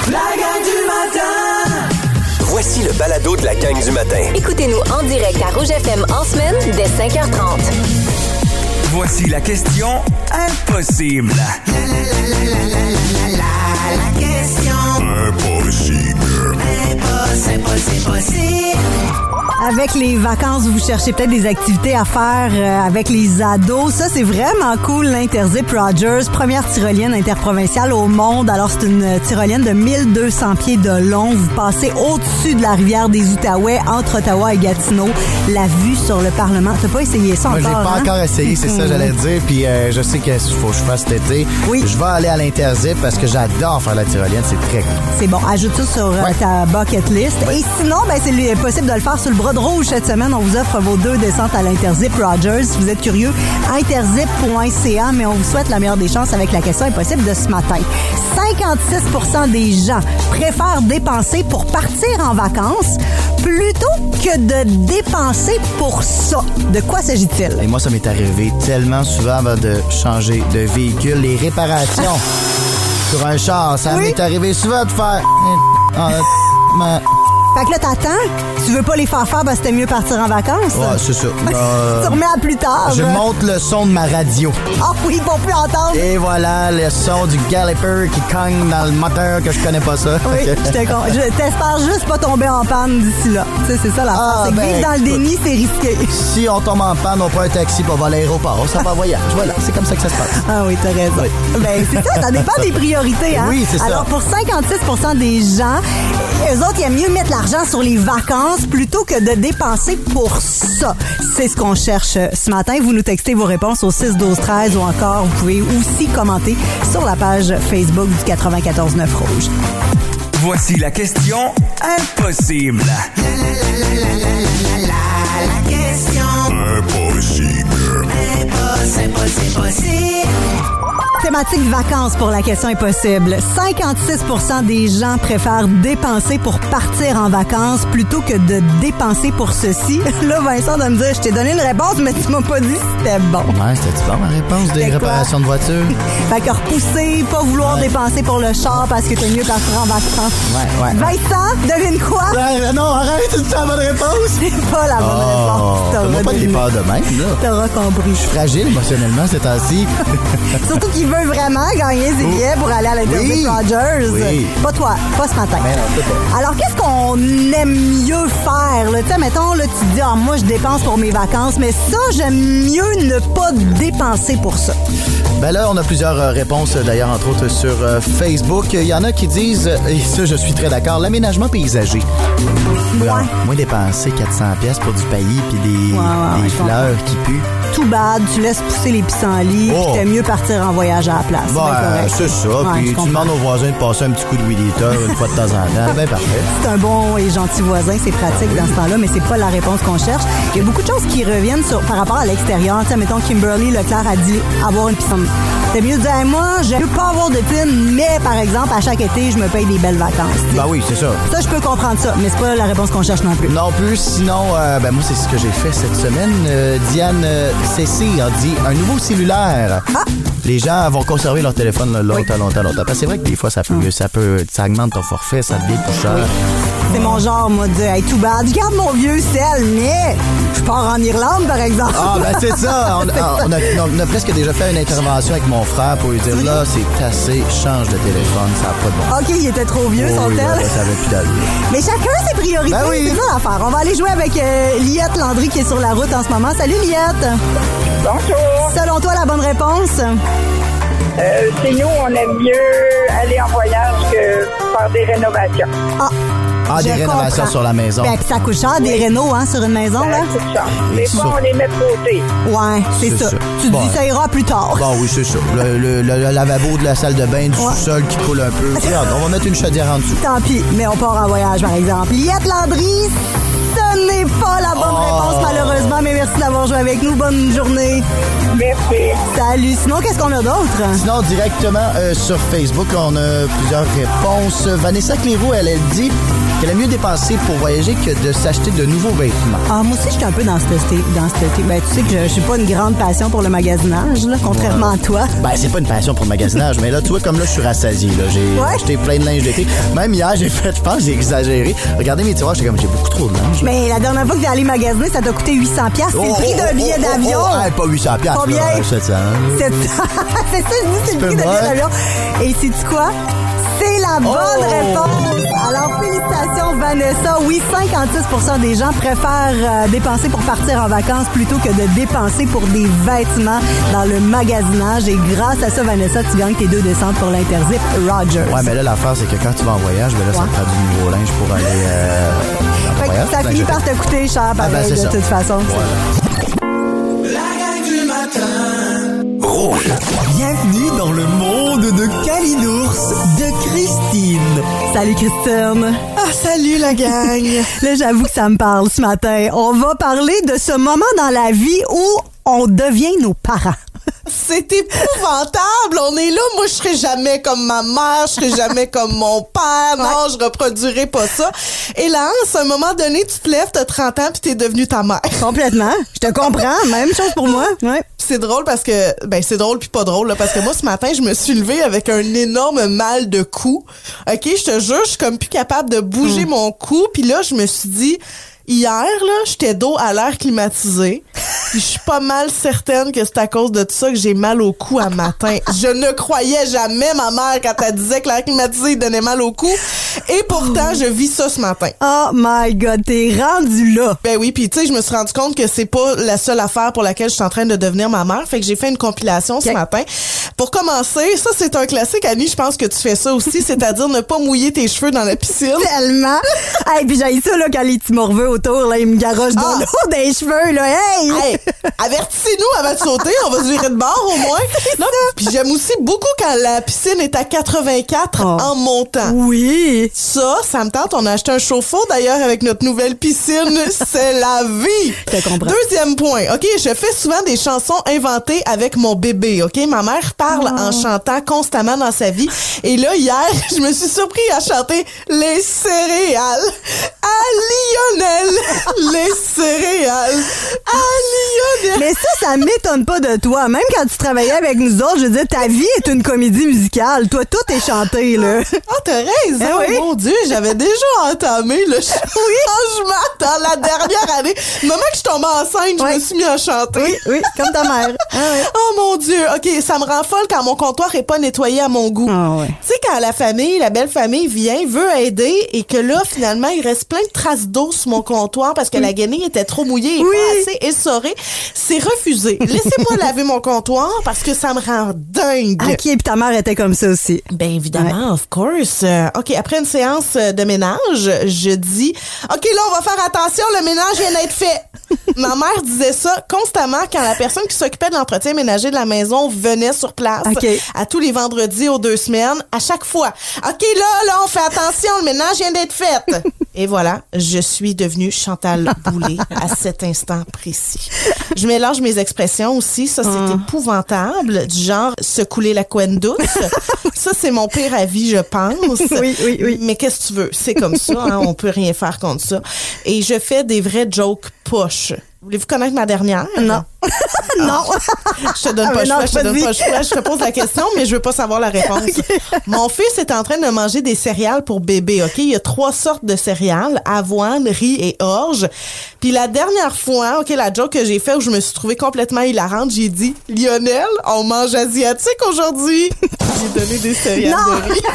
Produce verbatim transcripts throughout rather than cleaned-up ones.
La gang du matin! Voici le balado de la gang du matin. Écoutez-nous en direct à Rouge F M en semaine dès cinq heures trente. Voici la question impossible. La, la, la, la, la, la, la, la question Impossible. impossible, impossible, impossible. Avec les vacances, vous cherchez peut-être des activités à faire euh, avec les ados. Ça, c'est vraiment cool, l'Interzip Rogers, première tyrolienne interprovinciale au monde. Alors, c'est une tyrolienne de mille deux cents pieds de long. Vous passez au-dessus de la rivière des Outaouais, entre Ottawa et Gatineau. La vue sur le Parlement. T'as pas essayé ça Moi, encore, j'ai pas hein? encore essayé, c'est ça, j'allais dire. Puis euh, je sais qu'il faut que je fasse cet été. Oui. Je vais aller à l'Interzip parce que j'adore faire la tyrolienne. C'est très cool. C'est bon. Ajoute ça sur euh, Ouais. ta bucket list. Et sinon, ben, c'est li- possible de le faire sur le bras de rouge cette semaine. On vous offre vos deux descentes à l'Interzip Rogers. Si vous êtes curieux, interzip point c a, mais on vous souhaite la meilleure des chances avec la question impossible de ce matin. cinquante-six pour cent des gens préfèrent dépenser pour partir en vacances plutôt que de dépenser pour ça. De quoi s'agit-il? Et moi, ça m'est arrivé tellement souvent avant de changer de véhicule. Les réparations sur un char, ça Oui. m'est arrivé souvent de faire... Ah, ma- Fait que là, t'attends. Tu veux pas les faire faire parce que c'était mieux partir en vacances? Ouais, c'est ça. Euh, Tu remets à plus tard. je là. monte le son de ma radio. Ah oui, pour plus entendre. Et voilà, le son du galloper qui cogne dans le moteur que je connais pas ça. Oui, je te con- je t'espère juste pas tomber en panne d'ici là. Tu sais, c'est ça la Ah, c'est que ben, vivre dans le déni, c'est risqué. Si on tombe en panne, on prend un taxi pour aller à l'aéroport. Ça va en voyage. Voilà, c'est comme ça que ça se passe. Ah oui, t'as raison. Ben, c'est ça, ça dépend des priorités, hein? Oui, c'est ça. Alors, pour cinquante-six pour cent des gens, eux autres, ils aiment mieux mettre l'argent sur les vacances plutôt que de dépenser pour ça. C'est ce qu'on cherche ce matin. Vous nous textez vos réponses au six douze treize ou encore, vous pouvez aussi commenter sur la page Facebook du quatre-vingt-quatorze neuf Rouge. Voici la question impossible. La, la, la, la, la, la, la, la question Impossible. impossible, impossible, impossible. Thématique vacances pour la question impossible. cinquante-six pour cent des gens préfèrent dépenser pour partir en vacances plutôt que de dépenser pour ceci. Là, Vincent doit me dire, je t'ai donné une réponse, mais tu m'as pas dit si c'était bon. Ouais, c'était-tu bon, ma réponse des C'était quoi? réparations de voiture? Fait que repousser, pas vouloir Ouais. dépenser pour le char parce que t'es mieux partir en vacances. Ouais, ouais. Vincent, devine quoi? Ouais, non, arrête, c'est la bonne réponse. C'est pas la bonne Oh, réponse. T'auras fais-moi pas des deviné. peurs de même, là. T'auras compris. Je suis fragile émotionnellement ces temps-ci. Surtout qu'il veut vraiment gagner ses billets pour aller à l'Interzip Oui. Rogers. Oui. Pas toi, pas ce matin. Mais non, c'est pas. Alors, qu'est-ce qu'on aime mieux faire? Tu sais, mettons, là, tu te dis, ah, moi, je dépense pour mes vacances, mais ça, j'aime mieux ne pas dépenser pour ça. Ben là, on a plusieurs euh, réponses, euh, d'ailleurs, entre autres sur euh, Facebook. Il y en a qui disent, euh, et ça, je suis très d'accord, l'aménagement paysager. Ouais. Moi, moi dépenser quatre cents pièces pour du paillis puis des, Ouais, ouais, des je fleurs qui puent. Tout bad, tu laisses pousser les pissenlits, Oh. puis t'aimes mieux partir en voyage à la place. Bon, bien euh, correct. c'est ça. Ouais, Puis je tu comprends. demandes aux voisins de passer un petit coup de weed eater une fois de temps en temps. Ben parfait. C'est un bon et gentil voisin, c'est pratique dans ce temps-là, mais c'est pas la réponse qu'on cherche. Il y a beaucoup de choses qui reviennent sur, par rapport à l'extérieur. Tu sais, mettons, Kimberly Leclerc a dit avoir une piscine. C'est mieux de dire, hey, moi, je veux pas avoir de piscine, mais par exemple, à chaque été, je me paye des belles vacances. Ben oui, c'est ça. Ça, je peux comprendre ça, mais c'est pas la réponse qu'on cherche non plus. Non plus, sinon, euh, ben moi, c'est ce que j'ai fait cette semaine. Euh, Diane euh, Cessé a dit un nouveau cellulaire. Ah! Les gens vont conserver leur téléphone là, longtemps, Oui. longtemps, longtemps. Parce que c'est vrai que des fois, ça peut, ça peut, ça augmente ton forfait, ça devient plus cher. C'est mon genre, moi, de dire, hey, tout bad, je garde mon vieux sel, mais je pars en Irlande, par exemple. Ah, ben c'est ça. On, on, a, on a presque déjà fait une intervention avec mon frère pour lui dire, là, c'est assez, change de téléphone, ça n'a pas de bon. OK, il était trop vieux, son Oui, là, tel. là, ça avait plus d'allure. Mais chacun ses priorités, Ben oui. c'est ça l'affaire. On va aller jouer avec euh, Liette Landry qui est sur la route en ce moment. Salut Liette. Bonjour. Selon toi, la bonne réponse? Euh, chez nous, on aime mieux aller en voyage que faire des rénovations. Ah, Ah, des je rénovations comprends. sur la maison. Ben, puis ça coûte cher, des rénaux, hein, sur une maison, là? Ça coûte cher. Des C'est fois, ça. on les met de côté. Ouais, c'est C'est ça. ça. Tu te Bon. dis, ça ira plus tard. Bon, oui, c'est ça. Le, le- le- le lavabo de la salle de bain, du Ouais. sous-sol qui coule un peu. Regarde, on va mettre une chaudière en dessous. Tant pis, mais on part en voyage, par exemple. Liette Landry, ce Ce n'est pas la bonne Oh. réponse, malheureusement, mais merci d'avoir joué avec nous. Bonne journée. Merci. Salut. Sinon, qu'est-ce qu'on a d'autre? Sinon, directement euh, sur Facebook, on a plusieurs réponses. Vanessa Cléroux, elle, elle dit qu'elle a mieux dépensé pour voyager que de s'acheter de nouveaux vêtements. Ah, moi aussi, je suis un peu dans ce dans ce ben, tu sais que je, je suis pas une grande passion pour le magasinage, là, contrairement à toi. Ben, c'est pas une passion pour le magasinage, mais là, tu vois, comme là, je suis rassasié, là. J'ai Ouais. acheté plein de linge d'été. Même hier, j'ai fait, je pense, j'ai exagéré. Regardez mes tiroirs, j'étais comme, j'ai beaucoup trop de linge. Mais la dernière fois que t'es allé magasiner, ça t'a coûté huit cents piastres. C'est Oh, le prix oh, d'un oh, billet oh, d'avion. oh, oh, pas huit cents piastres. Combien? là, sept cents. C'est c'est ça, je dis, c'est le peu prix d'un billet moins. d'avion. Et sais-tu quoi? C'est la bonne Oh! réponse. Alors, félicitations, Vanessa. Oui, cinquante-six pour cent des gens préfèrent euh, dépenser pour partir en vacances plutôt que de dépenser pour des vêtements dans le magasinage. Et grâce à ça, Vanessa, tu gagnes tes deux descentes pour l'Interzip Rogers. Ouais, mais là, l'affaire, c'est que quand tu vas en voyage, ben là, ça Ouais. te prend du nouveau linge pour aller euh, en Fait que voyage. ça Ben, finit je- par te coûter cher, pareil, ben, c'est de ça. toute façon. La gang du matin. Rouge. Bienvenue dans le monde de Kalinours de Christine. Salut, Christine. Ah, salut la gang! Là, j'avoue que ça me parle ce matin. On va parler de ce moment dans la vie où on devient nos parents. C'est épouvantable! On est là, moi je serai jamais comme ma mère, je serai jamais comme mon père, non, je reproduirai pas ça. Et là, à un moment donné, tu te lèves, t'as trente ans, puis t'es devenue ta mère. Complètement. Je te comprends. Même chose pour moi. Ouais. C'est drôle parce que, ben c'est drôle puis pas drôle, là, parce que moi ce matin, je me suis levée avec un énorme mal de cou. OK, je te jure, je suis comme plus capable de bouger Mm. mon cou, puis là, je me suis dit... Hier, là, j'étais dos à l'air climatisé. Puis je suis pas mal certaine que c'est à cause de ça que j'ai mal au cou à matin. Je ne croyais jamais ma mère quand elle disait que l'air climatisé il donnait mal au cou. Et pourtant, je vis ça ce matin. Oh my God, t'es rendu là. Ben oui, puis tu sais, je me suis rendu compte que c'est pas la seule affaire pour laquelle je suis en train de devenir ma mère. Fait que j'ai fait une compilation ce Ok. matin. Pour commencer, ça c'est un classique, Annie, je pense que tu fais ça aussi, c'est-à-dire ne pas mouiller tes cheveux dans la piscine. Tellement. Hey, puis j'ai ça, là, quand les petits morveux autour, là, ils me garochent de Ah. l'eau des cheveux, là. Hey! Hey, avertissez-nous avant de sauter, on va se virer de bord au moins. Non, puis j'aime aussi beaucoup quand la piscine est à quatre-vingt-quatre Oh. en montant. Oui. Ça, ça me tente. On a acheté un chauffe-eau d'ailleurs avec notre nouvelle piscine. C'est la vie. Je te comprends. Deuxième point. OK, je fais souvent des chansons inventées avec mon bébé. OK, ma mère parle Oh. en chantant constamment dans sa vie. Et là, hier, je me suis surpris à chanter les céréales à Lionel. Les céréales à Lionel. Mais ça, ça m'étonne pas de toi. Même quand tu travaillais avec nous autres, je veux dire, ta vie est une comédie musicale. Toi, tout est chanté, là. Ah, t'as raison. Eh oui. Mon Dieu, j'avais déjà entamé le changement dans la dernière année. Le moment que je tombais enceinte, je Ouais. me suis mis à chanter. Oui, oui, comme ta mère. Ah ouais. Oh mon Dieu. OK, ça me rend folle quand mon comptoir est pas nettoyé à mon goût. Ah ouais. Tu sais, quand la famille, la belle famille vient, veut aider et que là, finalement, il reste plein de traces d'eau sur mon comptoir parce que la guenille était trop mouillée et Oui. pas assez essorée, c'est refusé. Laissez-moi laver mon comptoir parce que ça me rend dingue. OK, puis ta mère était comme ça aussi. Ben évidemment, of course. Euh, OK, après une séance euh, de ménage, je dis « OK, là, on va faire attention, le ménage vient d'être fait. » Ma mère disait ça constamment quand la personne qui s'occupait de l'entretien ménager de la maison venait sur place OK. à tous les vendredis aux deux semaines, à chaque fois. « OK, là, là, on fait attention, le ménage vient d'être fait. » Et voilà, je suis devenue Chantal Boulay à cet instant précis. Je mélange mes expressions aussi. Ça, c'est épouvantable. Du genre, se couler la couenne douce. Ça, c'est mon pire avis, je pense. Oui, oui, oui. Mais qu'est-ce que tu veux? C'est comme ça. Hein? On peut rien faire contre ça. Et je fais des vrais jokes poches. Voulez-vous connaître ma dernière? Non. non. Je te donne Ah, pas mais le non, choix, je te donne vas-y. pas le choix. Je te pose la question, mais je veux pas savoir la réponse. Mon fils est en train de manger des céréales pour bébé, OK? Il y a trois sortes de céréales, avoine, riz et orge. Puis la dernière fois, OK, la joke que j'ai fait où je me suis trouvée complètement hilarante, j'ai dit « Lionel, on mange asiatique aujourd'hui! » J'ai donné des céréales Non. de riz.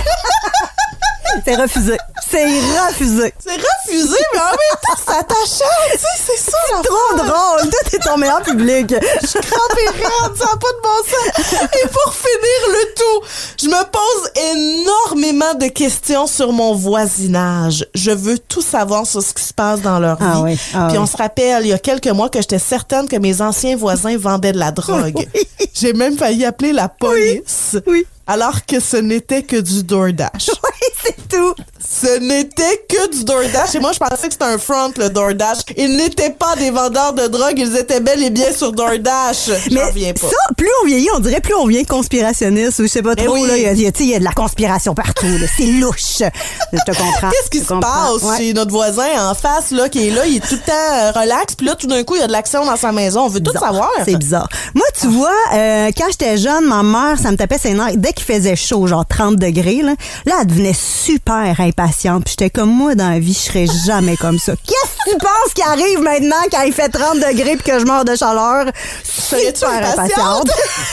C'est refusé. C'est refusé. C'est refusé, mais en même temps, c'est attachant, tu sais, c'est ça. la Trop drôle. Toi, t'es ton meilleur public. Je suis crampée raide, ça n'a pas de bon sens. Et pour finir le tout, je me pose énormément de questions sur mon voisinage. Je veux tout savoir sur ce qui se passe dans leur Ah vie. oui, ah Puis oui. on se rappelle, il y a quelques mois, que j'étais certaine que mes anciens voisins vendaient de la drogue. J'ai même failli appeler la police. Oui. Alors que ce n'était que du DoorDash. Oui, c'est tout. Ce n'était que du DoorDash. Et moi, je pensais que c'était un front, le DoorDash. Ils n'étaient pas des vendeurs de drogue. Ils étaient bel et bien sur DoorDash. J'en reviens pas. Ça, plus on vieillit, on dirait plus on devient conspirationniste. Ou je sais pas trop. oui. Là, il y a, il y a de la conspiration partout. Là. C'est louche. Je te comprends. Qu'est-ce qui je se comprends. passe Ouais. chez notre voisin en face, là, qui est là, il est tout le temps euh, relax. Puis là, tout d'un coup, il y a de l'action dans sa maison. On veut tout Bizarre. savoir. C'est bizarre. Moi, tu vois, euh, quand j'étais jeune, ma mère, ça me tapait ses nerfs. Dès qu'il faisait chaud, genre trente degrés, là, là, elle devenait super impatiente. Puis j'étais comme, moi, dans la vie, je serais jamais comme ça. Qu'est-ce que tu penses qui arrive maintenant quand il fait trente degrés puis que je meurs de chaleur? Super impatiente.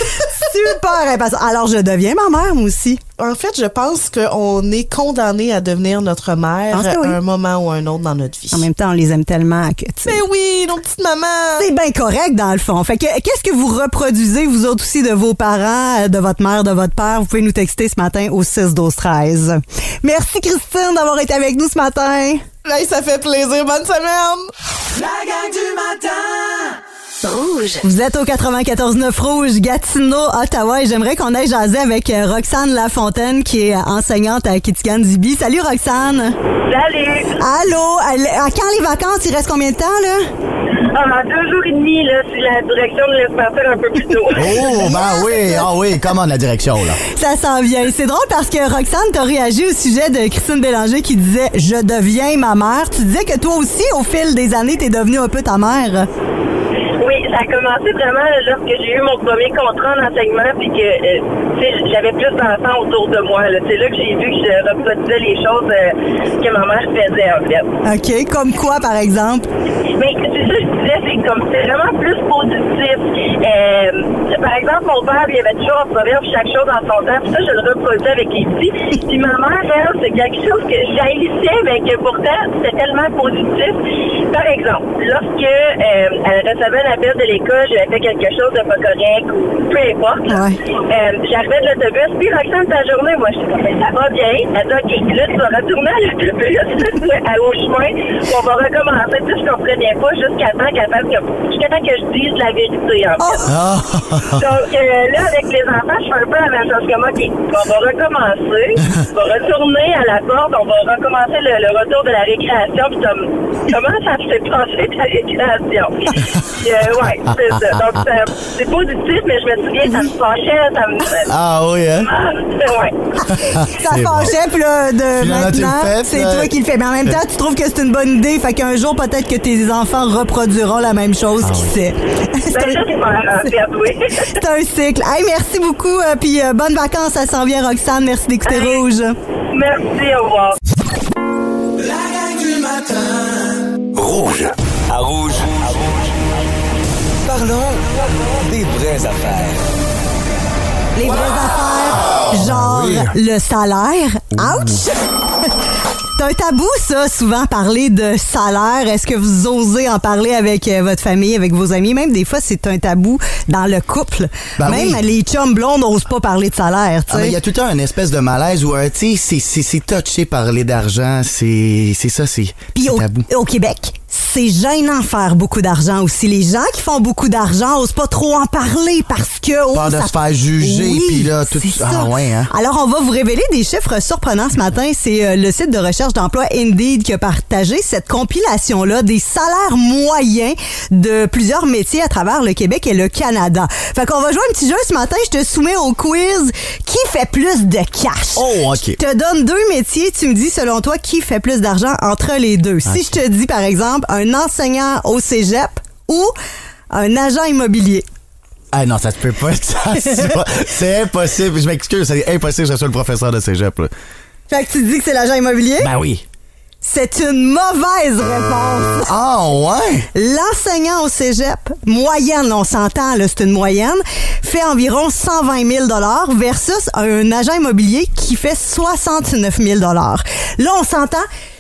Super impatiente. Alors, je deviens ma mère, moi aussi. En fait, je pense qu'on est condamné à devenir notre mère Pense que oui. à un moment ou un autre dans notre vie. En même temps, on les aime tellement que, tu sais, Mais oui, nos petites mamans. c'est bien correct dans le fond. Fait que qu'est-ce que vous reproduisez vous autres aussi de vos parents, de votre mère, de votre père? Vous pouvez nous texter ce matin au six douze treize. Merci Christine d'avoir été avec nous ce matin. Hey, ça fait plaisir. Bonne semaine. La gang du matin. Rouge. Vous êtes au quatre-vingt-quatorze neuf Rouge, Gatineau, Ottawa, et j'aimerais qu'on aille jaser avec euh, Roxane Lafontaine, qui est enseignante à Kitigan-Zibi. Salut Roxane. Salut! Allô. Elle- À quand les vacances? Il reste combien de temps, là? Ah, deux jours et demi, là, si la direction nous laisse partir un peu plus tôt. Oh, ben oui, ah oui, commande la direction, là. Ça s'en vient. C'est drôle parce que Roxane, t'as réagi au sujet de Christine Bélanger qui disait « Je deviens ma mère ». Tu disais que toi aussi, au fil des années, t'es devenue un peu ta mère. Oui, ça a commencé vraiment lorsque j'ai eu mon premier contrat en enseignement, puis que euh, tu sais, j'avais plus d'enfants autour de moi. Là. C'est là que j'ai vu que je reproduisais les choses euh, que ma mère faisait, en fait. OK. Comme quoi, par exemple? Mais c'est ça que je disais, c'est comme c'est vraiment plus positif. Euh, par exemple, mon père, il avait toujours un proverbe, chaque chose en son temps, puis ça, je le reproduisais avec les petits. Puis ma mère, elle, c'est quelque chose que j'haïssais, mais que pourtant, c'était tellement positif. Par exemple, lorsque euh, elle recevait l'appel de l'école, j'avais fait quelque chose de pas correct, ou peu importe. Ouais. Euh, j'arrivais de l'autobus, puis Roxane, ta journée, moi, je dis, mais ça va bien. Elle dit, OK, là, tu vas retourner à l'autobus, au chemin, on va recommencer. Tu sais, je comprenais pas jusqu'à temps qu'elle fasse que, jusqu'à temps que je dise la vérité, en fait. Ah. Donc, euh, là, avec les enfants, je fais un peu la même chose que moi. OK, on va recommencer. On va retourner à la porte. On va recommencer le, le retour de la récréation. Puis, comme, comment ça s'est passé, ta récréation? Puis, euh, ouais, c'est ça. Donc, ça, c'est positif, mais je me souviens, ça me fâchait. Ça me... Ah oui, hein? Ah, c'est, ouais. Ça C'est fâchait, puis là, de Finalement, tu le maintenant, fais, c'est puis là- toi qui le fais. Mais en même temps, tu trouves que c'est une bonne idée. Fait qu'un jour, peut-être que tes enfants reproduiront la même chose, Ah qui oui. sait. C'est Ben, un- j'espère, en fait, oui. c'est un cycle. Hey, merci beaucoup, euh, puis euh, bonnes vacances, ça s'en vient, Roxane. Merci d'écouter Hey. Rouge. Merci, au revoir. La gang du matin. Rouge. À rouge. Parlons des vraies affaires. Les vraies affaires, genre oui. le salaire. Ouch! C'est un tabou, ça, souvent, parler de salaire. Est-ce que vous osez en parler avec euh, votre famille, avec vos amis? Même des fois, c'est un tabou dans le couple. Ben Même oui. les chums blonds n'osent pas parler de salaire, tu Ah, mais sais. il y a tout le temps une espèce de malaise où, euh, tu sais, c'est- c'est c'est touché parler d'argent. C'est c'est ça, c'est Puis c'est au, tabou. au Québec, c'est gênant faire beaucoup d'argent aussi. Les gens qui font beaucoup d'argent osent pas trop en parler parce que... oh, Peur de ça- se faire juger, Oui, puis là, tout... c'est Ah ça. ouais, hein? Alors, on va vous révéler des chiffres surprenants ce matin. C'est euh, le site de recherche d'emploi Indeed qui a partagé cette compilation-là des salaires moyens de plusieurs métiers à travers le Québec et le Canada. Fait qu'on va jouer un petit jeu ce matin. Je te soumets au quiz qui fait plus de cash. Oh, OK. Je te donne deux métiers. Tu me dis, selon toi, qui fait plus d'argent entre les deux. Si je te dis, par exemple, un enseignant au cégep ou un agent immobilier. Ah non, ça se peut pas. ça, c'est pas- C'est impossible. Je m'excuse, c'est impossible que je sois le professeur de cégep. Là. Fait que tu dis que c'est l'agent immobilier? Ben oui. C'est une mauvaise réponse. Ah ouais? L'enseignant au cégep, moyenne, on s'entend, là, c'est une moyenne, fait environ cent vingt mille dollars versus un agent immobilier qui fait soixante-neuf mille dollars. Là, on s'entend,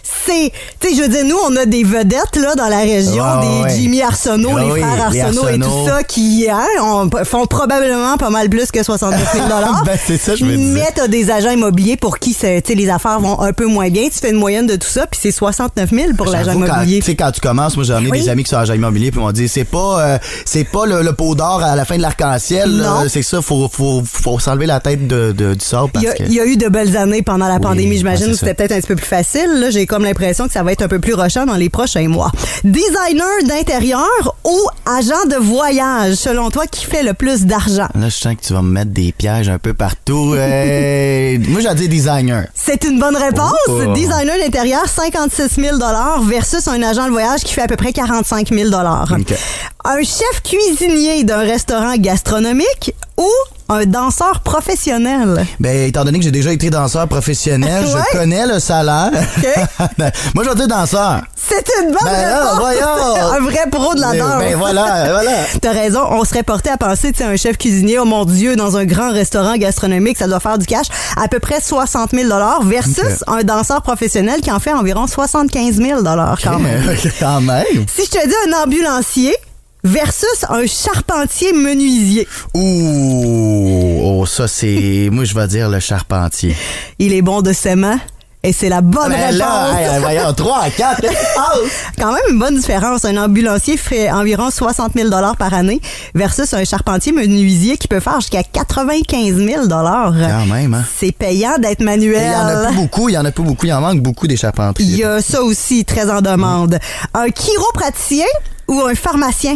c'est... Tu sais, je veux dire, nous, on a des vedettes là dans la région, oh, des ouais. Jimmy Arsenault, oh, les oui, frères les Arsenault et tout ça, qui hein, on, font probablement pas mal plus que soixante-neuf mille dollars. Ben, c'est ça, je me disais. Mais t'as des agents immobiliers pour qui c'est, les affaires vont un peu moins bien. Tu fais une moyenne de tout ça, puis c'est soixante-neuf mille pour l'agent J'avoue, immobilier. Tu sais, quand tu commences, moi, j'en ai Oui. des amis qui sont agents immobiliers, puis ils m'ont dit, c'est pas, euh, c'est pas le, le pot d'or à la fin de l'arc-en-ciel. Non. là. C'est ça, faut, faut, faut s'enlever la tête de, de, du sable. Il y, Parce a, que... il y a eu de belles années pendant la Oui, pandémie. J'imagine ouais, que c'est c'était peut-être un petit peu plus facile. Là, j'ai comme l'impression que ça va être un peu plus rushant dans les prochains mois. Designer d'intérieur ou agent de voyage, selon toi, qui fait le plus d'argent? Là, je sens que tu vas me mettre des pièges un peu partout. Hey, moi, j'ai dit designer. C'est une bonne réponse. Oh. Designer d'intérieur, cinquante-six mille dollars versus un agent de voyage qui fait à peu près quarante-cinq mille dollars. Okay. Un chef cuisinier d'un restaurant gastronomique ou un danseur professionnel? Ben, étant donné que j'ai déjà été danseur professionnel, Ouais. je connais le salaire. OK. Moi, je vais dire danseur. C'est une bonne Ben là, réponse. voyons. Un vrai pro de la danse. Ben voilà, voilà. T'as raison, on serait porté à penser, tu sais, un chef cuisinier, oh mon Dieu, dans un grand restaurant gastronomique, ça doit faire du cash, à peu près soixante mille dollars versus Okay. un danseur professionnel qui en fait environ soixante-quinze mille dollars quand même. Quand même. Si je te dis un ambulancier versus un charpentier menuisier, Ouh, oh, ça c'est... Moi, je vais dire le charpentier. il est bon de ses mains. Et c'est la bonne Ben réponse. là, hey, voyons, trois à quatre. Quand même une bonne différence. Un ambulancier fait environ soixante mille dollars par année versus un charpentier menuisier qui peut faire jusqu'à quatre-vingt-quinze mille dollars. Quand même, hein. C'est payant d'être manuel. Il y en a pas beaucoup, il y en a pas beaucoup, il en manque beaucoup des charpentiers. Il y a ça aussi, très en demande. Un chiropraticien ou un pharmacien?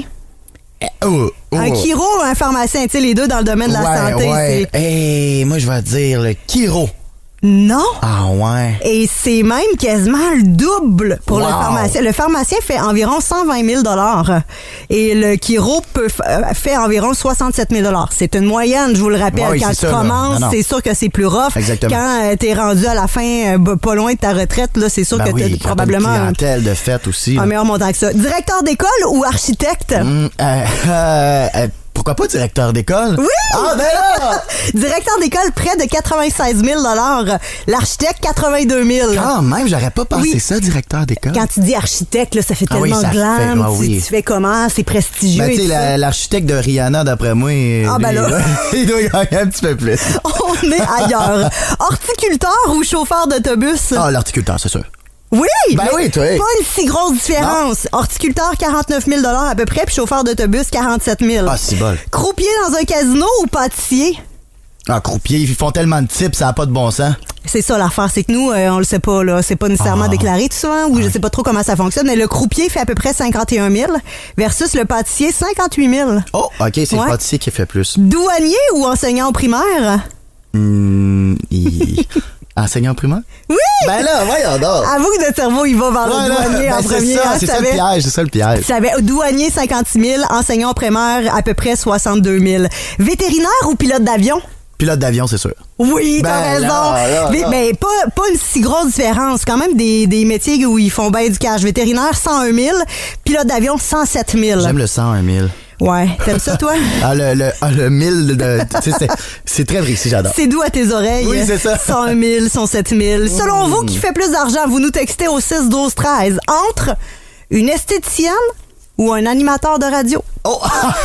Oh, oh. Un chiro ou un pharmacien, tu sais, les deux dans le domaine de la ouais, santé. ouais. c'est- Hey, moi, je vais dire le chiro. Non. Ah ouais. Et c'est même quasiment le double pour Wow. le pharmacien. Le pharmacien fait environ cent vingt mille dollars et le chiro peut f- euh, fait environ soixante-sept mille dollars. C'est une moyenne, je vous le rappelle. Oui, Quand c'est tu ça, là. commences, Non, non. c'est sûr que c'est plus rough. Exactement. Quand euh, t'es rendu à la fin, euh, b- pas loin de ta retraite, là, c'est sûr Ben que oui, t'as quand t'as probablement une un, clientèle de fête aussi. un là. meilleur montant que ça. Directeur d'école ou architecte? Hum, euh, euh, euh, pourquoi pas directeur d'école? Oui! Ah, ben là! Directeur d'école, près de quatre-vingt-seize mille dollars. L'architecte, quatre-vingt-deux mille. Quand même, j'aurais pas pensé Oui. ça, directeur d'école. Quand tu dis architecte, là, ça fait Ah oui, tellement ça glam. fait- ah tu, oui. tu fais comment? C'est prestigieux. Ben, et tu sais, tout ça. la- l'architecte de Rihanna, d'après moi, Ah, ben lui, là. il doit gagner un petit peu plus. On est ailleurs. Horticulteur ou chauffeur d'autobus? Ah, l'horticulteur, c'est sûr. Oui! Ben mais oui, toi. Pas une si grosse différence. Horticulteur, quarante-neuf mille dollars à peu près, puis chauffeur d'autobus, quarante-sept mille. Ah, c'est bol. Croupier dans un casino ou pâtissier? Ah, croupier, ils font tellement de types, ça n'a pas de bon sens. C'est ça l'affaire, c'est que nous, euh, on le sait pas, là. C'est pas nécessairement Ah. déclaré tout souvent, ou je sais pas trop comment ça fonctionne, mais le croupier fait à peu près cinquante et un mille versus le pâtissier, cinquante-huit mille. Oh, OK, c'est Ouais. le pâtissier qui fait plus. Douanier ou enseignant au primaire? Hum, il... Enseignant primaire? Oui! Ben là, voyons donc. Avoue que notre cerveau, il va vers Ouais, le là, douanier ben en c'est premier. ça, hein, c'est tu ça le savais? piège, c'est ça le piège. Tu savais, douanier, cinquante-six mille, enseignant au primaire, à peu près soixante-deux mille. Vétérinaire ou pilote d'avion? Pilote d'avion, c'est sûr. Oui, t'as Ben raison. là, là, mais là. mais pas, pas une si grosse différence. Quand même des, des métiers où ils font bien du cash. Vétérinaire, cent un mille. Pilote d'avion, cent sept mille. J'aime le cent un mille. Ouais, t'aimes ça, toi? Ah, le, le, ah, le mille de... Tu sais, c'est- c'est très précis, j'adore. C'est doux à tes oreilles. Oui, c'est ça. cent un mille, cent sept mille. Selon vous, qui fait plus d'argent? Vous nous textez au six douze treize. Entre une esthéticienne ou un animateur de radio? Oh!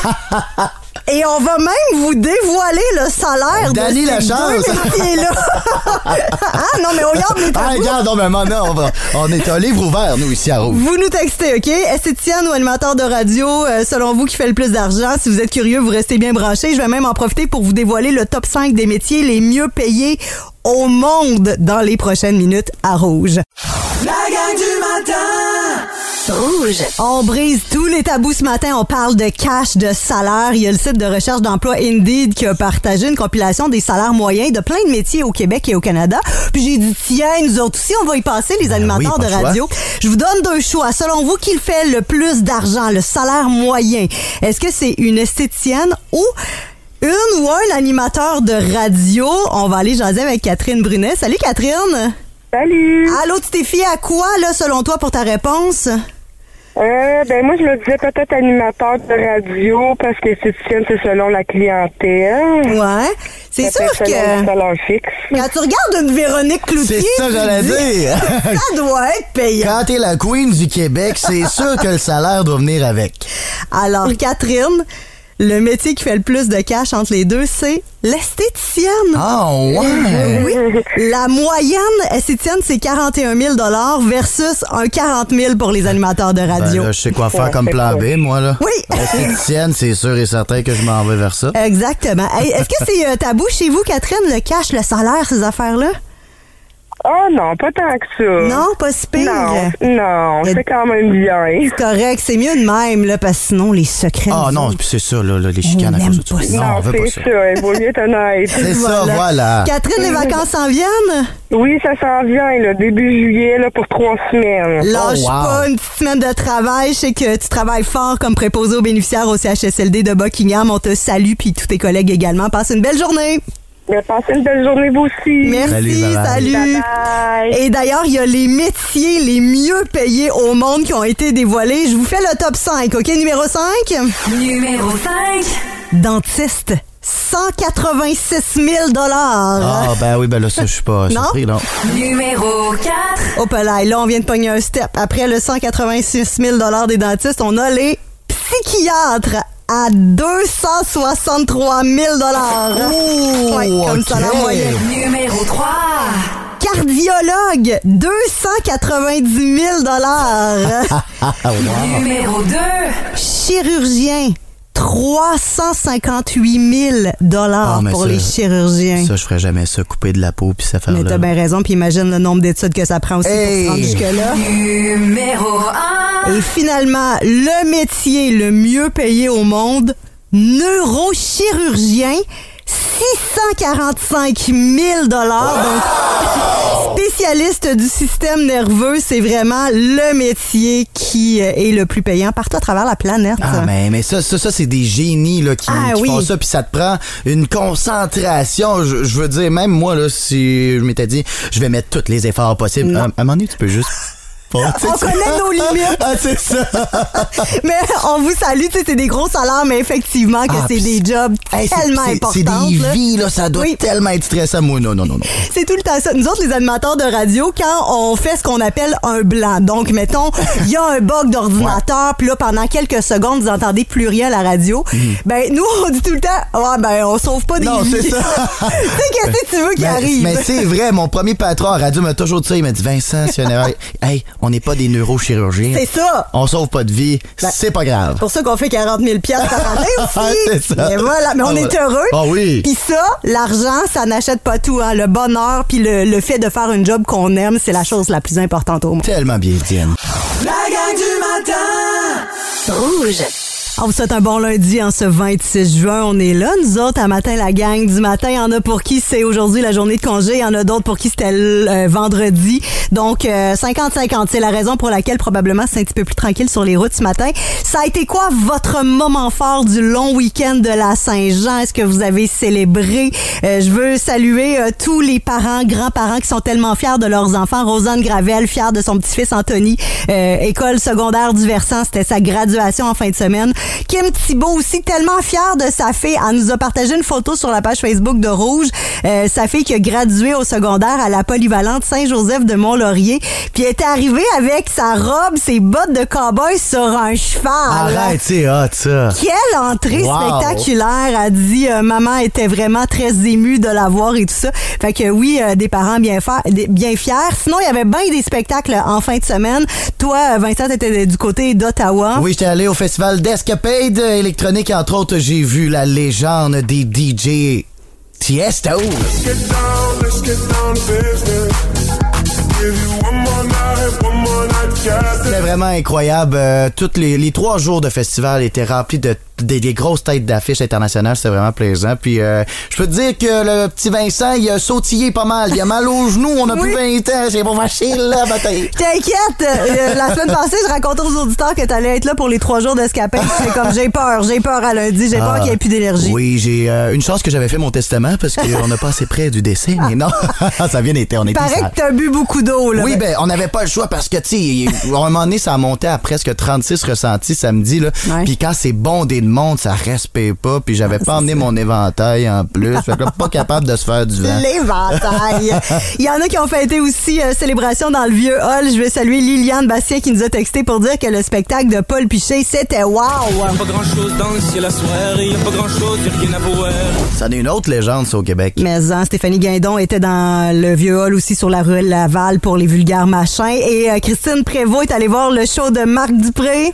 Et on va même vous dévoiler le salaire Dani de ces Lachance. deux métiers-là. Ah non, mais on regarde les Ah, tabous. regarde, non, mais maintenant, on, va, on est un livre ouvert, nous, ici à Rouge. Vous nous textez, OK? Esthéticienne ou animateur de radio, euh, selon vous, qui fait le plus d'argent? Si vous êtes curieux, vous restez bien branchés. Je vais même en profiter pour vous dévoiler le top cinq des métiers les mieux payés au monde dans les prochaines minutes à Rouge. La gang du matin. Rouge. On brise tous les tabous ce matin. On parle de cash, de salaire. Il y a le site de recherche d'emploi Indeed qui a partagé une compilation des salaires moyens de plein de métiers au Québec et au Canada. Puis j'ai dit, tiens, nous autres aussi, on va y passer, les animateurs oui, pas de le choix. radio. Je vous donne deux choix. Selon vous, qui le fait le plus d'argent, le salaire moyen? Est-ce que c'est une esthéticienne ou une ou un animateur de radio? On va aller jaser avec Catherine Brunet. Salut, Catherine! Salut! Allô, tu t'es fiée à quoi, là, selon toi, pour ta réponse? Euh, ben moi, je me disais peut-être animateur de radio parce que esthéticienne, c'est selon la clientèle. Ouais. C'est sûr que quand tu regardes une Véronique Cloutier, c'est ça que j'allais dire. Ça doit être payant. Quand t'es la queen du Québec, c'est sûr que le salaire doit venir avec. Alors, Catherine, le métier qui fait le plus de cash entre les deux, c'est l'esthéticienne. Ah, oh, ouais! Oui. La moyenne esthéticienne, c'est quarante et un mille versus un quarante mille pour les animateurs de radio. Ben là, je sais quoi faire comme plan B, moi, là. Oui. L'esthéticienne, c'est sûr et certain que je m'en vais vers ça. Exactement. Hey, est-ce que c'est euh, tabou chez vous, Catherine, le cash, le salaire, ces affaires-là? Oh non, pas tant que ça. Non, pas si pire. Non, non, c'est quand même bien. C'est correct, c'est mieux de même, là, parce que sinon, les secrets... Ah non, puis c'est ça, là, là les chicanes à cause de ça. Non, on veut pas ça. C'est ça, il vaut mieux être honnête. C'est ça, voilà. Catherine, les vacances s'en viennent? Oui, ça s'en vient, là, début juillet, là, pour trois semaines. Lâche Oh, wow. pas une petite semaine de travail. Je sais que tu travailles fort comme préposé aux bénéficiaires au C H S L D de Buckingham. On te salue, puis tous tes collègues également. Passe une belle journée. Mais passez une belle journée, vous aussi. Merci, salut. Bye bye. salut. Bye bye. Et d'ailleurs, il y a les métiers les mieux payés au monde qui ont été dévoilés. Je vous fais le top cinq, OK? Numéro cinq. Numéro cinq. Dentiste. cent quatre-vingt-six mille dollars. Ah, ben oui, ben là, ça, je suis pas Non? surpris, non. Numéro quatre. Hop là, là, on vient de pogner un step. Après le cent quatre-vingt-six mille dollars des dentistes, on a les psychiatres à deux cent soixante-trois mille dollars. Oh, ouais, comme OK. ça, la moyenne. Numéro trois. Cardiologue, deux cent quatre-vingt-dix mille dollars. Numéro deux. Chirurgien, trois cent cinquante-huit mille dollars Ah, mais pour ça- les chirurgiens. Ça, je ferais jamais ça, couper de la peau puis ça faire Mais là. t'as bien raison, puis imagine le nombre d'études que ça prend aussi Hey! pour se rendre jusque-là. Numéro un. Et finalement, le métier le mieux payé au monde, neurochirurgien, six cent quarante-cinq mille dollars. Donc, spécialiste du système nerveux, c'est vraiment le métier qui euh, est le plus payant partout à travers la planète. Ah, mais, mais ça, ça, ça c'est des génies là, qui, Ah, qui oui. font ça, puis ça te prend une concentration. Je, je veux dire, même moi, là, si je m'étais dit, je vais mettre tous les efforts possibles, à, à un moment donné, tu peux juste... pas, tu sais, On tu- connaît nos limites. Ah, c'est ça. Mais on vous salue, tu sais, c'est des gros salaires, mais effectivement que Ah, c'est puis des jobs Hey, c'est- tellement c'est- importants. C'est des là. vies, là, ça doit Oui. tellement être stressant. Moi, non, non, non, non. C'est tout le temps ça. Nous autres, les animateurs de radio, quand on fait ce qu'on appelle un blanc, donc, mettons, il y a un bug d'ordinateur, puis là, pendant quelques secondes, vous entendez plus rien à la radio, ben, nous, on dit tout le temps, ouais, ben, on sauve pas des Non, vies. c'est ça. Tu sais, qu'est-ce que tu veux qui Mais, arrive? mais c'est vrai, mon premier patron en radio m'a toujours dit ça. Il m'a dit, Vincent, s'il y a une erreur, hey, on n'est pas des neurochirurgiens. C'est ça. On sauve pas de vie. Ben, c'est pas grave. C'est pour ça qu'on fait quarante mille piastres par année aussi. C'est ça. Mais voilà, mais on Ah, est ouais. heureux. Ah oui. Puis ça, l'argent, ça n'achète pas tout. Hein. Le bonheur, puis le, le fait de faire un job qu'on aime, c'est la chose la plus importante au monde. Tellement bien, Diane. La gang du matin. Rouge. On vous souhaite un bon lundi en ce vingt-six juin. On est là, nous autres, à matin, la gang du matin. Il y en a pour qui c'est aujourd'hui la journée de congé. Il y en a d'autres pour qui c'était euh, vendredi. Donc, euh, cinquante cinquante. C'est la raison pour laquelle probablement c'est un petit peu plus tranquille sur les routes ce matin. Ça a été quoi votre moment fort du long week-end de la Saint-Jean? Est-ce que vous avez célébré? Euh, je veux saluer euh, tous les parents, grands-parents qui sont tellement fiers de leurs enfants. Rosanne Gravel, fière de son petit-fils Anthony. Euh, école secondaire du Versant, c'était sa graduation en fin de semaine. Kim Thibault aussi, tellement fière de sa fille. Elle nous a partagé une photo sur la page Facebook de Rouge. Euh, sa fille qui a gradué au secondaire à la polyvalente Saint-Joseph de Mont-Laurier. Puis elle est arrivée avec sa robe, ses bottes de cow-boy sur un cheval. Arrête, c'est hot, ça. Quelle entrée Wow. spectaculaire, a dit. Euh, maman était vraiment très émue de la voir et tout ça. Fait que oui, euh, des parents bien, fa- des- bien fiers. Sinon, il y avait bien des spectacles en fin de semaine. Toi, euh, Vincent, t'étais du côté d'Ottawa. Oui, j'étais allé au festival d'Escapade électronique. Entre autres, j'ai vu la légende des D J Tiesto. C'était vraiment incroyable. Euh, tous les, les trois jours de festival étaient remplis de des, des grosses têtes d'affiches internationales, c'était vraiment plaisant. Puis euh, je peux te dire que le petit Vincent, il a sautillé pas mal. Il a mal aux genoux, on a Oui. plus vingt ans, c'est pas facile là, bataille. T'inquiète, euh, la semaine passée, je racontais aux auditeurs que t'allais être là pour les trois jours d'escapade. C'est comme, j'ai peur, j'ai peur à lundi, j'ai peur Ah, qu'il n'y ait plus d'énergie. Oui, j'ai euh, une chance que j'avais fait mon testament parce qu'on n'a pas assez près du décès, mais non, ça a bien été, on Il était paraît sale. que t'as bu beaucoup d'eau, là. Oui, ben, on n'avait pas le choix parce que, tu sais, à un moment donné, ça a monté à presque trente-six ressentis samedi, là. Ouais. Puis quand c'est bondé de monde, ça respecte pas. Puis j'avais pas emmené mon éventail en plus. Fait que là, pas capable de se faire du vent. L'éventail. Il y en a qui ont fêté aussi euh, célébration dans le vieux hall. Je veux saluer Liliane Bastien qui nous a texté pour dire que le spectacle de Paul Piché, c'était wow! Pas grand chose dans le ciel à soir, y a pas grand chose, y'a rien à voir. Ça en est une autre légende, ça, au Québec. Mais hein, Stéphanie Guindon était dans le vieux hall aussi sur la rue Laval pour les vulgaires machins. Et euh, Christine Prévost est allée voir le show de Marc Dupré.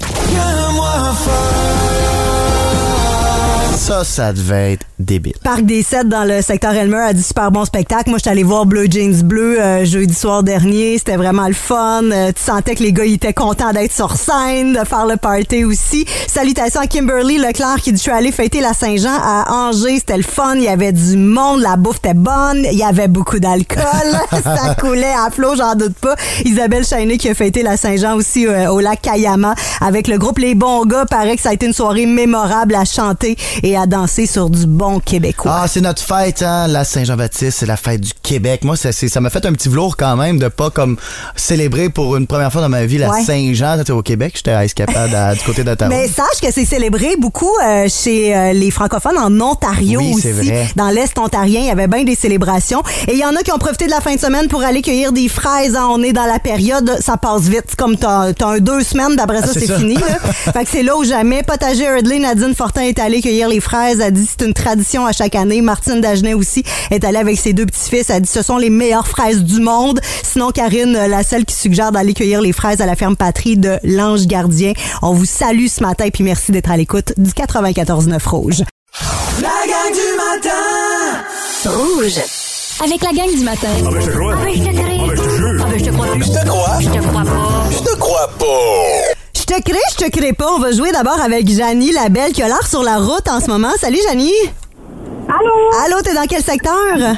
Ça, ça devait être débile. Parc des Sept dans le secteur Elmer a dit super bon spectacle. Moi, je suis allée voir Bleu Jeans Bleu euh, jeudi soir dernier. C'était vraiment le fun. Euh, tu sentais que les gars ils étaient contents d'être sur scène, de faire le party aussi. Salutations à Kimberly Leclerc qui dit je suis allée fêter la Saint-Jean à Angers. C'était le fun. Il y avait du monde. La bouffe était bonne. Il y avait beaucoup d'alcool. Ça coulait à flot, j'en doute pas. Isabelle Chainé qui a fêté la Saint-Jean aussi euh, au lac Cayama avec le groupe Les Bons Gars. Paraît que ça a été une soirée mémorable à chanter et à danser sur du bon québécois. Ah, c'est notre fête, hein, la Saint-Jean-Baptiste, c'est la fête du Québec. Moi, ça, c'est, ça m'a fait un petit velours quand même de pas comme célébrer pour une première fois dans ma vie la Ouais. Saint-Jean. Au Québec, j'étais à Escapade à- du côté d'Ottawa. Mais sache que c'est célébré beaucoup euh, chez euh, les francophones en Ontario Oui, aussi. c'est vrai. Dans l'Est ontarien, il y avait bien des célébrations. Et il y en a qui ont profité de la fin de semaine pour aller cueillir des fraises. Hein. On est dans la période, ça passe vite. C'est comme t'as, t'as un deux semaines, d'après ça, Ah, c'est c'est ça. fini. Là. Fait que c'est là ou jamais. Potager Eardley, Nadine Fortin est allée cueillir les fraises. Elle dit c'est une tradition à chaque année. Martine Dagenet aussi est allée avec ses deux petits-fils. Elle dit ce sont les meilleures fraises du monde. Sinon, Karine, la seule qui suggère d'aller cueillir les fraises à la ferme Patrie de l'Ange Gardien. On vous salue ce matin puis merci d'être à l'écoute du quatre-vingt-quatorze neuf Rouge. La gang du matin. Rouge. Avec la gang du matin. Ah ben je te crois. Ah ben, je te crée. Ah ben je te jure. Ah ben, je te crois plus. Je te crois. Je te crois pas. Je te crois pas. Je te crée, je te crée pas. On va jouer d'abord avec Janie, la belle, qui a l'air sur la route en ce moment. Salut, Janie. Allô? Allô, t'es dans quel secteur?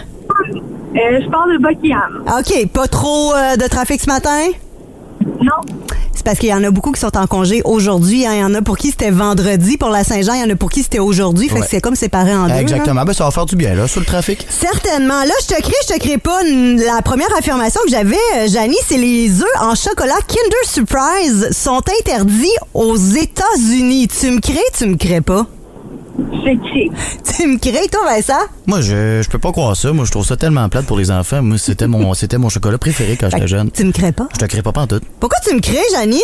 Euh, je parle de Buckingham. OK, pas trop euh, de trafic ce matin? Non. C'est parce qu'il y en a beaucoup qui sont en congé aujourd'hui. Hein. Il y en a pour qui c'était vendredi pour la Saint-Jean. Il y en a pour qui c'était aujourd'hui. Fait Ouais. que c'est comme séparé en deux. là. Exactement. Ben, ça va faire du bien, là, sur le trafic. Certainement. Là, je te crée, je te crée pas. La première affirmation que j'avais, euh, Janie, c'est les œufs en chocolat Kinder Surprise sont interdits aux États-Unis. Tu me crées, tu me crées pas? Je crée. Tu me crées, toi, Vincent? Moi, je, je peux pas croire ça. Moi, je trouve ça tellement plate pour les enfants. Moi, c'était mon, c'était mon chocolat préféré quand j'étais jeune. Tu me crées pas? Je te crée pas pantoute. Pourquoi tu me crées, Janie?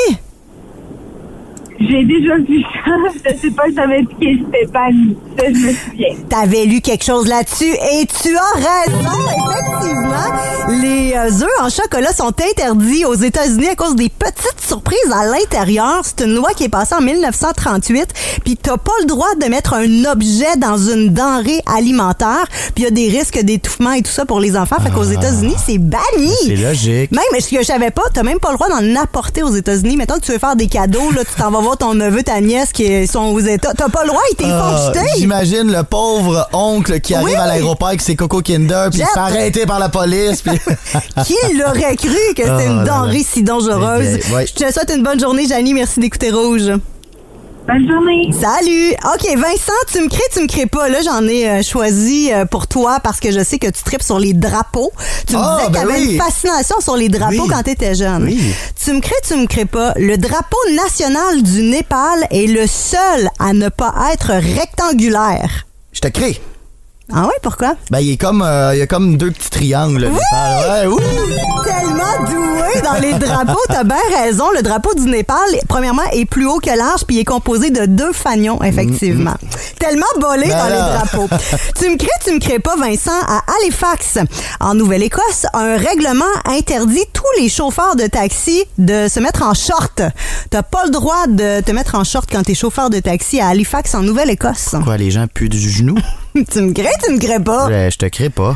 J'ai déjà vu ça. Je sais pas, j'avais dit que c'était pas mis. Ça, je me souviens. T'avais lu quelque chose là-dessus et tu as raison, effectivement. Les euh, œufs en chocolat sont interdits aux États-Unis à cause des petites surprises à l'intérieur. C'est une loi qui est passée en dix-neuf cent trente-huit. Puis t'as pas le droit de mettre un objet dans une denrée alimentaire. Puis il y a des risques d'étouffement et tout ça pour les enfants. Fait qu'aux États-Unis, c'est banni. C'est logique. Même, ce que je savais pas, t'as même pas le droit d'en apporter aux États-Unis. Mettons que tu veux faire des cadeaux, là, tu t'en vas voir ton neveu, ta nièce qui sont aux États. T'as pas le droit, ils t'y font Ah, jeter. j'imagine le pauvre oncle qui arrive Oui. à l'aéroport avec ses Coco Kinder puis il se fait arrêter par la police. Puis... Qui l'aurait cru que c'était Oh une là là. denrée si dangereuse? Eh bien, ouais. Je te souhaite une bonne journée, Janie. Merci d'écouter Rouge. Bonne journée. Salut! OK, Vincent, tu me crées, tu me crées pas. Là, j'en ai euh, choisi euh, pour toi parce que je sais que tu tripes sur les drapeaux. Tu me Ah, disais que ben t'avais oui. une fascination sur les drapeaux Oui. quand t'étais jeune. Oui. Tu me crées, tu me crées pas. Le drapeau national du Népal est le seul à ne pas être rectangulaire. Je te crée. Ah ouais, pourquoi? Ben, il est comme, euh, il y a comme deux petits triangles. le Népal. Ouais, ouh. Tellement doué dans les drapeaux, t'as bien raison. Le drapeau du Népal, premièrement, est plus haut que large, puis il est composé de deux fanions, effectivement. Tellement bolé Ben dans les là. drapeaux. Tu me crées, tu me crées pas, Vincent, à Halifax, en Nouvelle-Écosse, un règlement interdit tous les chauffeurs de taxi de se mettre en short. T'as pas le droit de te mettre en short quand t'es chauffeur de taxi à Halifax, en Nouvelle-Écosse. Quoi, les gens puent du genou? Tu me crées, tu me crées pas. Je, je te crée pas.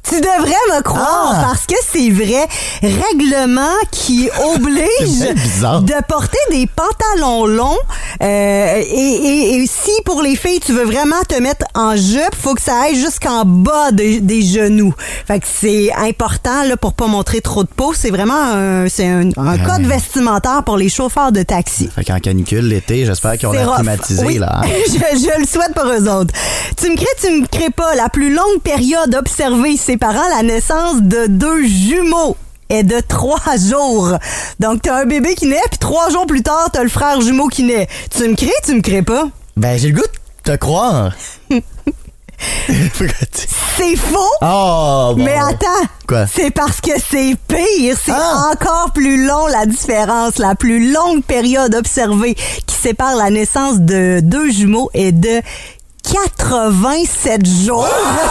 Tu devrais me croire Ah. parce que c'est vrai. Règlement qui oblige C'est bizarre. de porter des pantalons longs. Euh, et, et, et si pour les filles, tu veux vraiment te mettre en jupe, faut que ça aille jusqu'en bas de- des genoux. Fait que c'est important là, pour pas montrer trop de peau. C'est vraiment un, c'est un, un code vestimentaire pour les chauffeurs de taxi. Fait qu'en canicule, l'été, j'espère qu'ils ont C'est l'air rough. climatisés, Oui, là. Hein? je, je le souhaite pour eux autres. Tu me crées, tu me crées pas. La plus longue période observée séparant la naissance de deux jumeaux est de trois jours. Donc, t'as un bébé qui naît, puis trois jours plus tard, t'as le frère jumeau qui naît. Tu me crées, tu me crées pas? Ben, j'ai le goût de te croire. C'est faux! Oh, bon. Mais attends! Quoi? C'est parce que c'est pire! C'est Ah. encore plus long, la différence. La plus longue période observée qui sépare la naissance de deux jumeaux est de quatre-vingt-sept jours.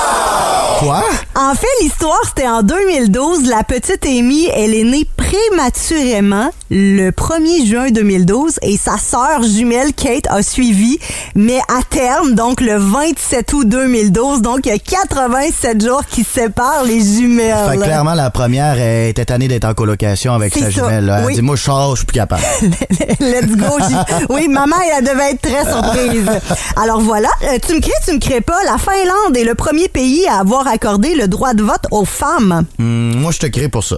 Quoi? En fait, l'histoire, c'était en deux mille douze. La petite Amy, elle est née prématurément le premier juin deux mille douze et sa sœur jumelle, Kate, a suivi, mais à terme, donc le vingt-sept août deux mille douze. Donc, il y a quatre-vingt-sept jours qui séparent les jumelles. Fait que clairement, la première elle était tannée d'être en colocation avec C'est sa ça, jumelle. Là. Elle oui. dit, moi, je sors, je suis plus capable. Let's go. j'y- Oui, maman, elle devait être très surprise. Alors voilà, euh, tu me crées, tu me crées pas. La Finlande est le premier pays à avoir accordé le droit de vote aux femmes. Hum, moi, je te crée pour ça.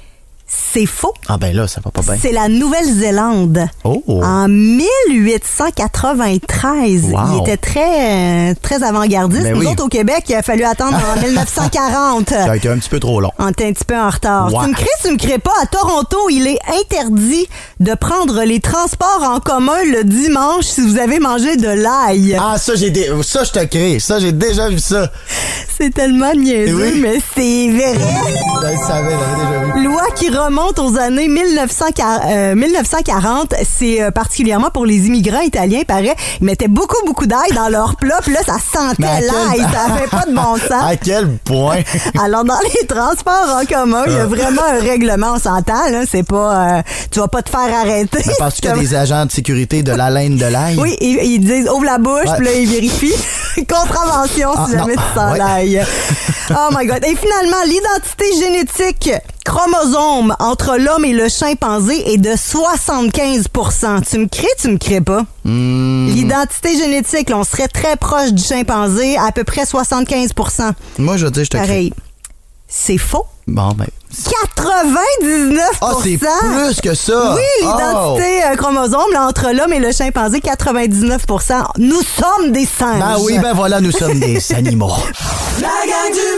C'est faux. Ah ben là, ça va pas bien. C'est la Nouvelle-Zélande. Oh! En mille huit cent quatre-vingt-treize, Wow. il était très, euh, très avant-gardiste. Ben Nous oui. autres, au Québec, il a fallu attendre en mille neuf cent quarante. Ça a été un petit peu trop long. On était un petit peu en retard. Ouais. Tu me crées, tu me crées pas. À Toronto, il est interdit de prendre les transports en commun le dimanche si vous avez mangé de l'ail. Ah, ça, j'ai dé... ça, je te crée. Ça, j'ai déjà vu ça. C'est tellement niaiseux, Oui. mais c'est vrai. Je le savais, j'avais déjà vu. Loi qui remonte aux années mille neuf cent quarante. Euh, mille neuf cent quarante, c'est euh, particulièrement pour les immigrants italiens, paraît. Ils mettaient beaucoup, beaucoup d'ail dans leur plat, puis là, ça sentait Mais à quel- l'ail. Ça avait pas de bon sens. À quel point? Alors, dans les transports en commun, il y a vraiment un règlement, on s'entend, là. C'est pas... euh, tu vas pas te faire arrêter. Mais penses-tu qu'il y a des agents de sécurité de la laine de l'ail? Oui, ils, ils disent ouvre la bouche, Ouais. puis là, ils vérifient. Contravention Ah, si jamais non. tu sens Ouais. l'ail. Oh my God. Et finalement, l'identité génétique chromosome entre l'homme et le chimpanzé est de soixante-quinze pour cent. Tu me crées, tu me crées pas? Hmm. L'identité génétique, là, on serait très proche du chimpanzé, à peu près soixante-quinze pour cent. Moi, je veux dire, je te crée. Pareil. C'est faux. Bon, ben. quatre-vingt-dix-neuf pour cent. Ah, c'est plus que ça. Oui, l'identité euh, chromosome là, entre l'homme et le chimpanzé, quatre-vingt-dix-neuf pour cent. Nous sommes des singes. Ben oui, ben voilà, nous sommes des animaux. La gang du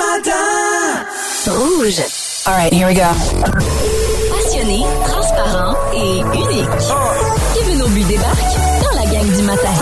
matin! Rouge. All right, here we go. Passionné, transparent et unique. Kevin Aubu débarque dans la gang du matin.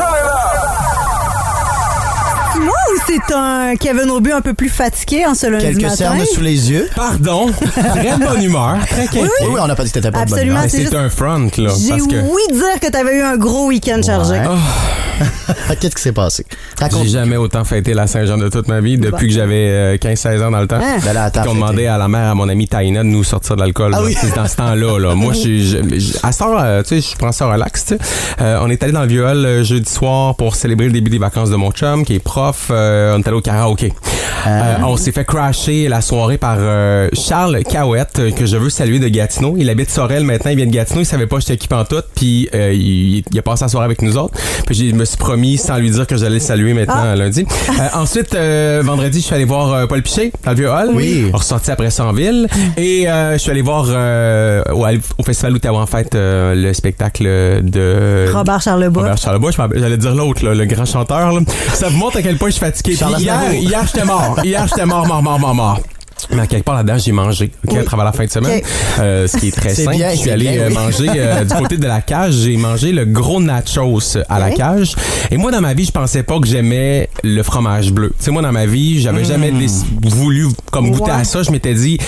Moi ou c'est un Kevin Aubu un peu plus fatigué en ce lundi Quelques matin? cernes sous les yeux. Pardon. Très bonne humeur. Très Oui, quinqué. oui, on n'a pas dit que t'étais pas de bonne Absolument. humeur. Mais c'est c'est juste- un front, là. J'ai Parce que oui dire que t'avais eu un gros week-end chargé. Ouais. Qu'est-ce qui s'est passé? Raconte. j'ai jamais autant fêté la Saint-Jean de toute ma vie depuis que j'avais euh, quinze seize ans dans le temps. Hein? Ben là, attends, Puis qu'on fêter. demandait à la mère, à mon ami Taina, de nous sortir de l'alcool. Ah là. oui. C'est dans ce temps-là. Là. Moi, je suis- je- je- à ce temps, euh, tu sais, je prends ça relax. tu sais. Euh, on est allé dans le vieux hall euh, jeudi soir pour célébrer le début des vacances de mon chum, qui est prof. Euh, on est allé au karaoké. Euh, on s'est fait crasher la soirée par euh, Charles Cahouette, euh, que je veux saluer de Gatineau. Il habite Sorel maintenant, il vient de Gatineau. Il savait pas que j'étais équipé en tout. Puis euh, il, il a passé la soirée avec nous autres. Puis je me suis promis, sans lui dire que j'allais le saluer maintenant lundi. Euh, ensuite, euh, vendredi, je suis allé voir euh, Paul Piché dans le vieux hall. Oui. On est ressorti après ça en ville. Et euh, je suis allé voir euh, au, au Festival Outaouais en fait euh, le spectacle de Robert Charlebois. Robert Charlebois. Je m'appelle- J'allais dire l'autre, là, le grand chanteur. Là. Ça vous montre à quel point je suis fatigué. Puis Charles hier, Aznavour. hier j'étais mort. Hier, j'étais mort, mort, mort, mort, mort. Mais à quelque part là-dedans, j'ai mangé, ok, à travers la fin de semaine, Ok. euh, ce qui est très C'est simple. bien, je suis c'est allé bien, euh, oui. manger euh, du côté de la cage. J'ai mangé le gros nachos à la Ok. cage. Et moi, dans ma vie, je pensais pas que j'aimais le fromage bleu. Tu sais, moi, dans ma vie, j'avais jamais déc- voulu comme goûter Ouais. à ça. Je m'étais dit,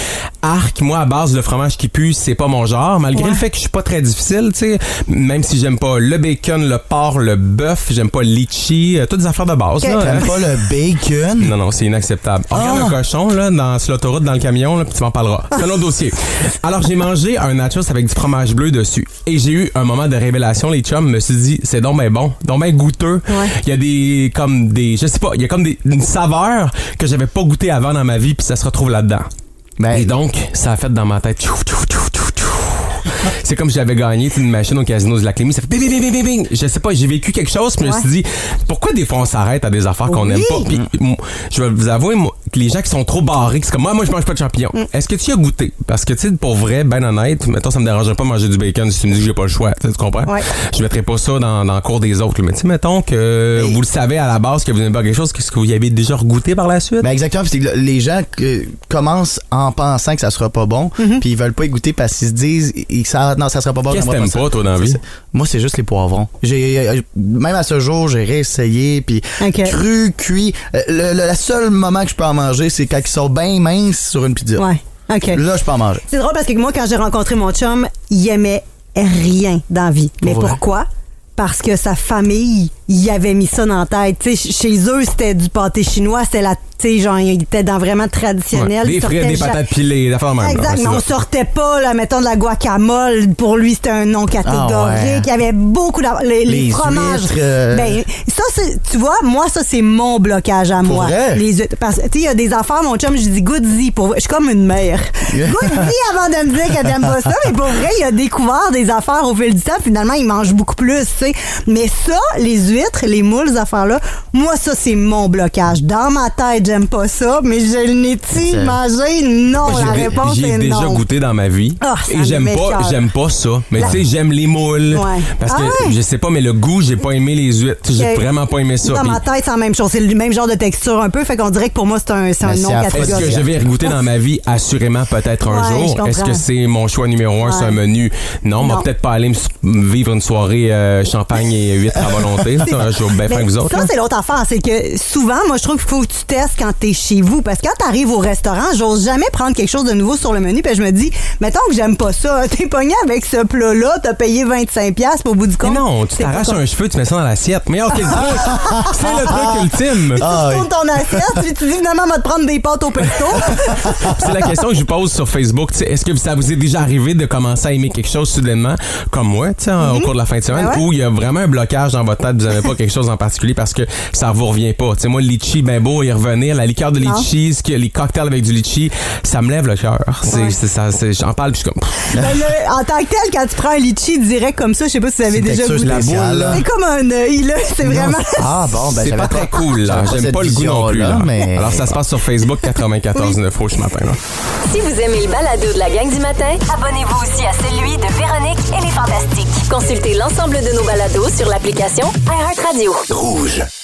arc, moi, à base, le fromage qui pue, c'est pas mon genre. Malgré Ouais. le fait que je suis pas très difficile, tu sais, même si j'aime pas le bacon, le porc, le bœuf, j'aime pas le litchi, euh, toutes des affaires de base. Okay. Là, T'aimes pas le bacon? Non, non, c'est inacceptable. Ah. Regarde un cochon, là, dans, sur l'autoroute, dans le camion, là, puis tu m'en parleras. C'est un autre dossier. Alors, j'ai mangé un nachos avec du fromage bleu dessus. Et j'ai eu un moment de révélation, les chums. Me suis dit, c'est donc ben bon, donc ben goûteux. Ouais. Il y a des, comme des, je sais pas, il y a comme des, une saveur que j'avais pas goûté avant dans ma vie, puis ça se retrouve là-dedans. Ben, Et donc, ça a fait dans ma tête, tchouf, tchouf, tchouf, tchouf, tchouf. C'est comme si j'avais gagné une machine au casino de la Clémy. Ça fait bing, bing, bing, bing, bing. Je sais pas, j'ai vécu quelque chose, puis je me suis dit, pourquoi des fois on s'arrête à des affaires qu'on Oui. n'aime pas? Puis, m- je vais vous avouer, moi, que les gens qui sont trop barrés, que c'est comme moi, moi, je mange pas de champignons. Mm. Est-ce que tu y as goûté? Parce que, tu sais, pour vrai, ben honnête, mettons, ça me dérangerait pas de manger du bacon si tu me dis que j'ai pas le choix. Tu sais, tu comprends? Ouais. Je mettrais pas ça dans, dans le cours des autres. là. Mais tu sais, mettons que vous le savez à la base que vous n'aimez pas quelque chose, qu'est-ce que vous y avez déjà goûté par la suite? Ben exactement, c'est que les gens euh, commencent en pensant que ça sera pas bon, puis ils veulent pas y goûter parce qu'ils se disent ils, ça, non, ça sera pas bon. Qu'est-ce que j'aimerais t'aimes ça. pas, toi, dans la vie? C'est- Moi, c'est juste les poivrons. J'ai euh, même à ce jour, j'ai réessayé, puis Ok. cru, cuit. Euh, Le, le, le seul moment que je peux en manger, c'est quand ils sont bien minces sur une pizza. Ouais. OK. Là, je peux en manger. C'est drôle parce que moi, quand j'ai rencontré mon chum, il aimait rien dans la vie. Mais Pour vrai? pourquoi? Parce que sa famille, il avait mis ça dans la tête. Tu sais, chez eux, c'était du pâté chinois, c'était la, tu sais, genre, il était dans vraiment traditionnel. Ouais. Des Il frites, sortait des ja- patates pilées, des affaires de même. Exact, Ouais, c'est mais on ça. sortait pas, là, mettons, de la guacamole. Pour lui, c'était un nom catégorique. Ah ouais. Il y avait beaucoup de... Les, les Les fromages. huîtres, euh, Ben, ça, c'est, tu vois, moi, ça, c'est mon blocage à Pour moi. vrai? Les huîtres. Parce que, tu sais, il y a des affaires, mon chum, je dis, goûte-y. Pour vrai. Je suis comme une mère. Goûte-y avant de me dire que t'aimes pas ça. Mais pour vrai, il a découvert des affaires au fil du temps. Finalement, il mange beaucoup plus, tu sais. Mais ça, les huîtres, les moules, ces affaires-là, moi, ça, c'est mon blocage. Dans ma tête, j'aime pas ça, mais je n'ai-tu C'est- mangé? Non, Moi, la j'ai- réponse J'y ai est déjà non. goûté dans ma vie. Ah, ça et j'aime m'écoeure. pas, j'aime pas ça. Mais La- tu sais, j'aime les moules. Ouais. Parce que, Ah ouais? je sais pas, mais le goût, j'ai pas aimé les huîtres. J'ai Ok. vraiment pas aimé ça. Dans Puis, ma tête, c'est la même chose. C'est le même genre de texture un peu. Fait qu'on dirait que pour moi, c'est un, c'est un Mais nom c'est à- est-ce que catégorique. je vais regoûter dans ma vie? Assurément, peut-être un Ouais, je jour. comprends. Est-ce que c'est mon choix numéro un Ouais. sur un menu? Non, on va Non. peut-être pas aller me s- vivre une soirée euh, champagne et huîtres à volonté. Ça, je vais bien faire Mais que vous autres. ça, là. c'est l'autre affaire. C'est que souvent, moi, je trouve qu'il faut que tu testes quand t'es chez vous. Parce que quand t'arrives au restaurant, j'ose jamais prendre quelque chose de nouveau sur le menu. Puis je me dis, mettons que j'aime pas ça. T'es pogné avec ce plat-là, t'as payé vingt-cinq piastres au bout du Mais compte. non, tu c'est t'arraches pas un cheveu, tu mets ça dans l'assiette. Mais ok, le truc, c'est le truc ultime. Ah, Tu oui. tournes ton assiette, puis tu dis finalement, on va te prendre des pâtes au pesto. C'est la question que je vous pose sur Facebook. tu sais, Est-ce que ça vous est déjà arrivé de commencer à aimer quelque chose soudainement, comme moi, tu sais, en- au cours de la fin de semaine, Ben ouais. où il y a vraiment un blocage dans votre tête, vous n'aimez pas quelque chose en particulier parce que ça vous revient pas. Tu sais, moi, le litchi, ben beau, y revenir, la liqueur de Non. litchi, ce que- les cocktails avec du litchi, ça me lève le cœur. C'est, Ouais. c'est ça, c'est- j'en parle, puis je suis comme, pff, Ben, le- en tant que tel, quand tu prends un litchi direct comme ça, je sais pas si vous avez C'est déjà texture goûté. spéciale, là. C'est comme un œil, là. C'est vraiment. Ah bon, ben c'est j'avais pas très cool, là. j'avais J'aime cette pas le goût non plus, vision-là, là. mais- Alors, ça se passe sur Facebook quatre-vingt-quatorze neuf ce matin, là. Si vous aimez le balado de la gang du matin, abonnez-vous aussi à celui de Véronique et les Fantastiques. Consultez l'ensemble de nos balados sur l'application iHeartRadio. Rouge.